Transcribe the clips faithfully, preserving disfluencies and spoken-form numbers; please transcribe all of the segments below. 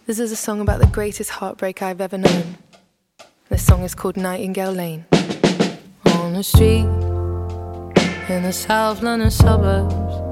This is a song about the greatest heartbreak I've ever known. This song is called Nightingale Lane. On the street in the South London suburbs,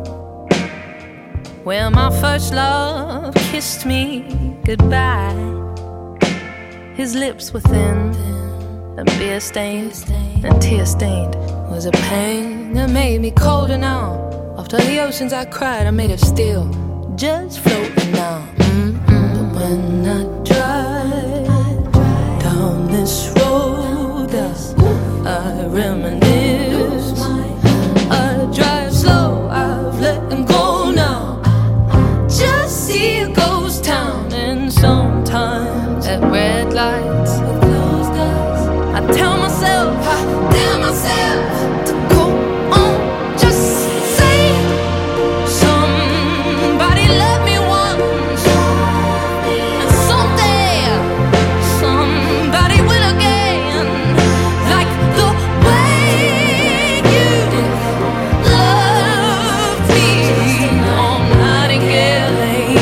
where my first love kissed me goodbye. His lips were thin and beer stained and tear stained. Was a pain that made me colder now. After the oceans I cried, I'm made of steel, just floating now. Mm-mm. But when I drive down this road, I reminisce. I drive slow, I've let him go now. Just see a ghost town, and sometimes at red lights with closed eyes, I tell myself, I tell myself to go on, just say somebody loved me once, and someday somebody will again, like the way you loved me on Nightingale Lane.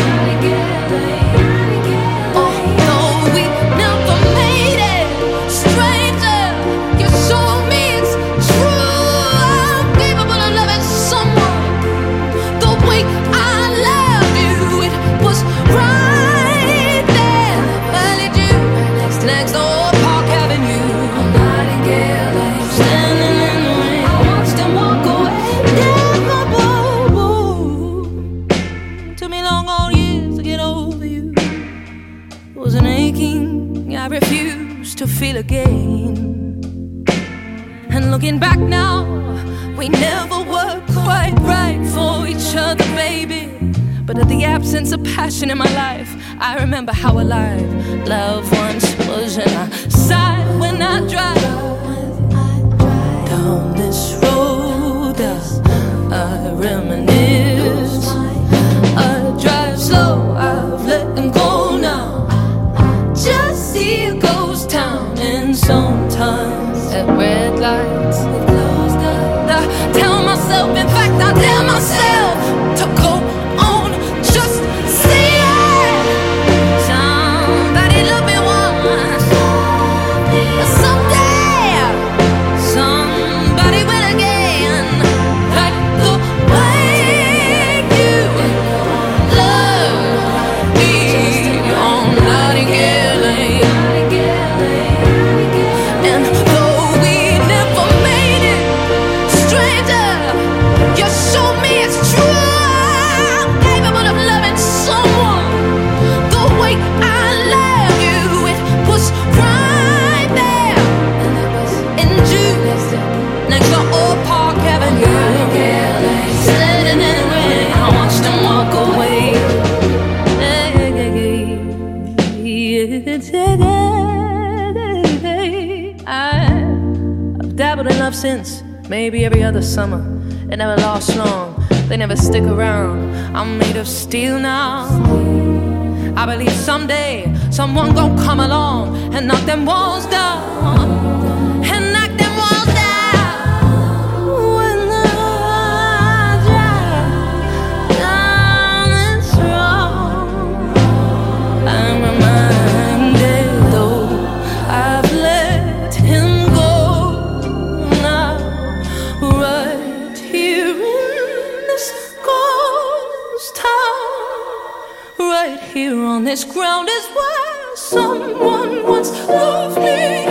Although we never made it, stranger, you showed me it's true. I'm capable of loving someone the way I loved you. It was right there. I led you next, next door, Park Avenue. On Nightingale Lane, standing in the rain, I watched him walk away. It took me long, all years to get over you. It was an aching I refused to feel again. And looking back now, we never were quite right for each other, baby. But at the absence of passion in my life, I remember how alive love once was. And I sigh when I drive down this road, I reminisce. I drive slow, I've let him go now. Just see a ghost town, and sometimes at red lights with closed eyes, I tell myself, in fact I tell myself to go on, just see it. Somebody loved me once, but someday somebody will again, like the way you love me on Nightingale Lane. And though we never made it, stranger, you showed me it's true. I'm capable of loving someone the way I love you. It was right there, in June, next to Old Park Avenue. Standing in the rain, I watched him walk away. I've dabbled in love since, maybe every other summer. It never lasts long, they never stick around. I'm made of steel now. I believe someday someone gon' come along and knock them walls down, and knock them walls down. When I drive down this road, I'm reminded, though I've let him go now, right here in this ghost town, right here on this ground is where someone once loved me.